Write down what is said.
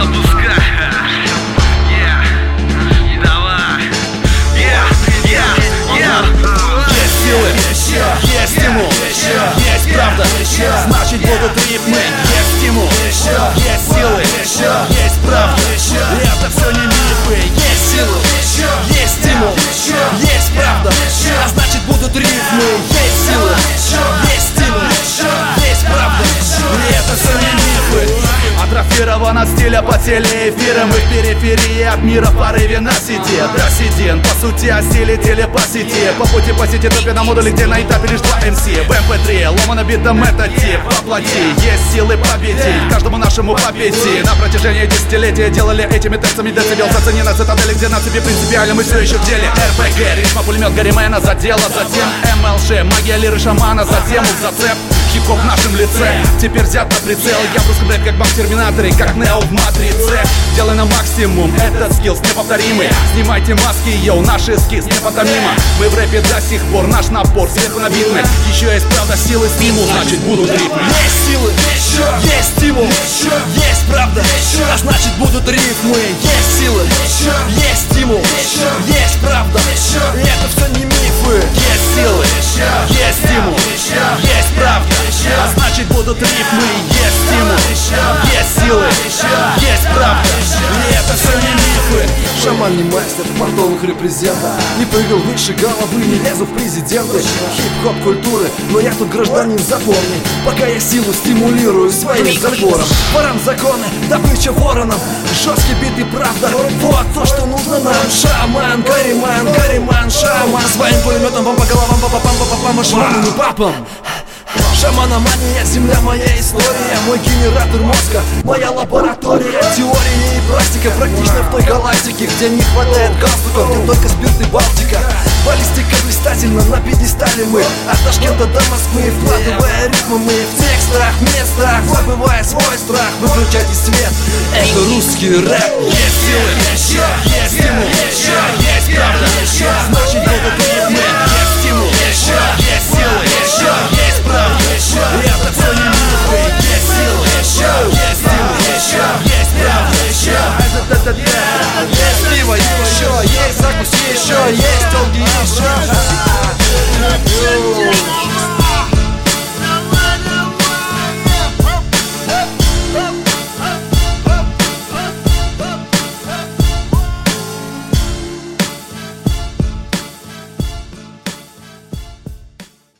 пускай. Давай. Есть силы, есть стимул, есть правда, значит будут рифмы. Есть стимул, есть силы, есть правда, это все не мифы. Есть силы, есть стимул, есть правда, а значит будут рифмы. Есть силы, есть стимул, есть правда, это все не мифы. Атрофирован от стиля по телеэфирам. Мы в периферии от мира в порыве на сети. Дросидин, по сути о стиле телепасити. По пути по сети топи на модуле, где на этапе лишь 2 МС. В MP3, ломано битом это тип. Воплоти, есть силы победить, каждому нашему по пяти. На протяжении десятилетия делали этими текстами децибел. Зацени на цитадели, где на цепи принципиально мы все еще в деле. РПГ, ритма, пулемет, Гарримена за дело. Затем МЛЖ, магия лиры шамана за тему, зацеп. Хип-хоп в нашем лице, теперь взят на прицел. Я в русском рэп как баг в Терминаторе, как Нео в Матрице. Делай на максимум, этот скиллс неповторимый. Снимайте маски, йоу, наш эскиз непотомимо. Мы в рэпе до сих пор, наш напор сверху на битмы. Еще есть правда, силы, стимул, значит будут рифмы. Есть силы, есть стимул, есть правда, а значит будут рифмы. Есть силы, есть стимул, есть правда, это все не мифы. Есть силы, есть стимул, есть правда, а значит будут рифмы. Есть стимул, есть силы, есть правда, и это все не мифы. Шаман не мастер понтовых репрезентов, не прыгал выше головы, не лезу в президенты. Хип-хоп культуры, но я тут гражданин, запомни. Пока я силу стимулирую своим запором. Ворам законы, добыча воронам, жесткий бит и правда, вот то, что нужно нам. Шаман, Гарриман, шаман. Своим пулеметом вам по головам, па-па-пам, шаману не папам. Шаманомания, земля моя история, мой генератор мозга, моя лаборатория. Теория и практика практично в той галактике, где не хватает галстуков, где только спирт и Балтика. Баллистика блистательна, на пьедестале мы, от Ташкента до Москвы, вкладывая ритмы мы в текстах, местах, забывая свой страх. Выключайте свет, это русский рэп. Есть силы, есть стимул, есть правда,